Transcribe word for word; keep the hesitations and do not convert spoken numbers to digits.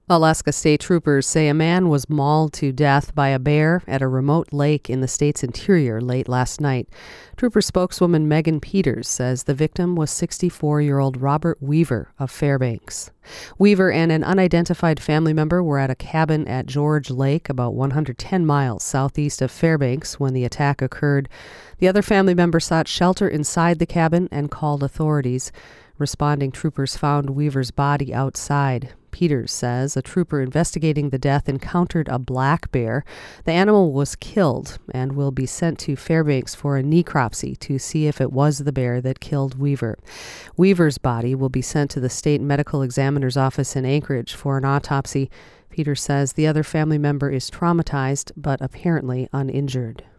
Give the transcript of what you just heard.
Alaska State Troopers say a man was mauled to death by a bear at a remote lake in the state's interior late last night. Trooper spokeswoman Megan Peters says the victim was sixty-four-year-old Robert Weaver of Fairbanks. Weaver and an unidentified family member were at a cabin at George Lake, about one hundred ten miles southeast of Fairbanks, when the attack occurred. The other family member sought shelter inside the cabin and called authorities. Responding troopers found Weaver's body outside. Peters says a trooper investigating the death encountered a black bear. The animal was killed and will be sent to Fairbanks for a necropsy to see if it was the bear that killed Weaver. Weaver's body will be sent to the state medical examiner's office in Anchorage for an autopsy. Peters says the other family member is traumatized but apparently uninjured.